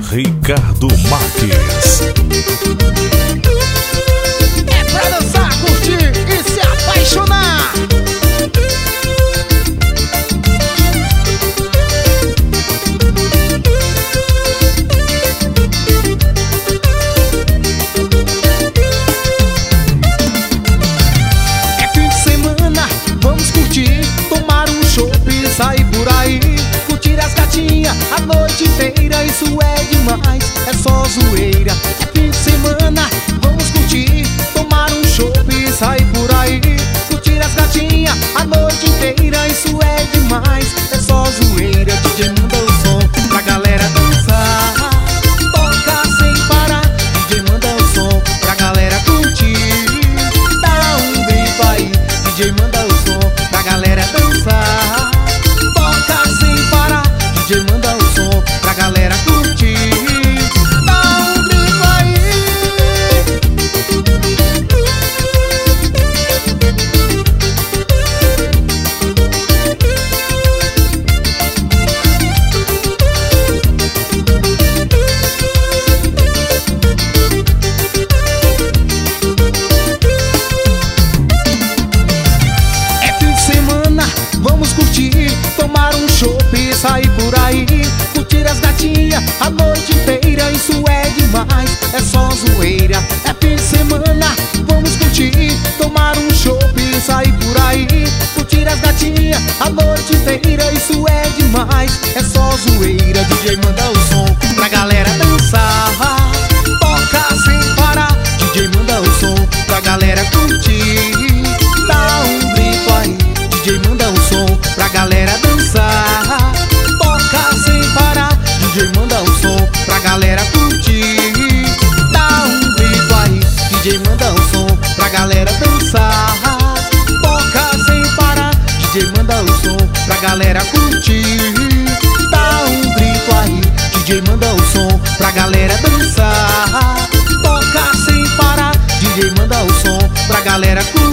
Ricardo Marques. É pra dançar, curtir e se apaixonar. É fim de semana, vamos curtir, tomar um chopp e sair por aí. Curtir as gatinhas a noite inteira, isso é demais, é só zoeira. É fim de semana, vamos curtir, tomar um chopp e sair por aí. Curtir as gatinhas a noite inteira, isso é demais, é só zoeira. DJ manda o som pra galera dançar, toca sem parar. DJ manda o som pra galera curtir, dá um grito aí. DJ manda o som pra galera dançar, toca sem parar. DJ manda o som pra galera curtir, dá um grito aí. É fim de semana, vamos curtir, tomar um chopp e sair por aí. Curtir as gatinhas a noite inteira, isso é demais, é só zoeira. É fim de semana, vamos curtir, tomar um chopp e sair por aí. Curtir as gatinhas a noite inteira, isso é demais, é só zoeira. DJ manda o som pra galera dançar, toca sem parar. DJ manda o som pra galera curtir, dá um grito aí. DJ manda o som pra galera dançar, toca sem parar. DJ manda o som pra galera curtir, dá um grito aí. DJ manda o som pra galera dançar, toca sem parar. DJ manda o som pra galera curtir, dá um grito aí. DJ manda o som pra galera dançar, toca sem parar. DJ manda o som pra galera curtir.